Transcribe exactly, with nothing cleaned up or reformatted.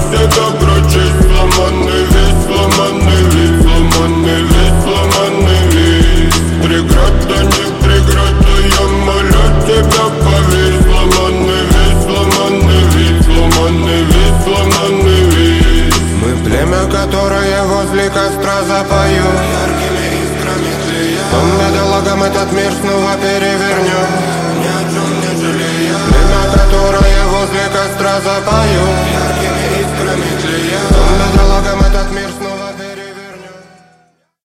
себя прочесть. Сломанный весь, сломанный весь, сломанный весь, сломанный весь. Преграда, не преграда, я молю тебя, поверь. Сломанный весь, сломанный весь, сломанный весь, сломанный весь. Мы племя, которое возле костра запою. Яркими искрами тлея, он бедолагам этот мир снова перевернет, ни о чем не жалея. Племя, которое возле костра запою.